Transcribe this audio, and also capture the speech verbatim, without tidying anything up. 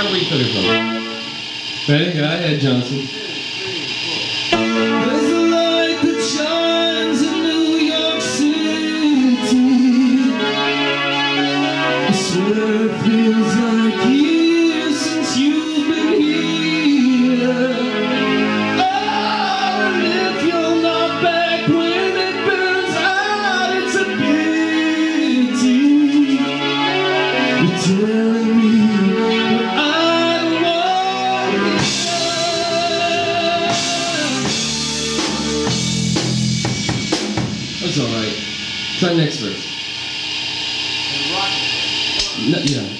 Aretha to go. Ready? Go ahead, Johnson. There's a light that shines in New York City. I swear it feels like years since you've been here. Oh, and if you're not back when it burns out, it's a pity. You're telling me what I want. That's all right. Try next verse. No, yeah.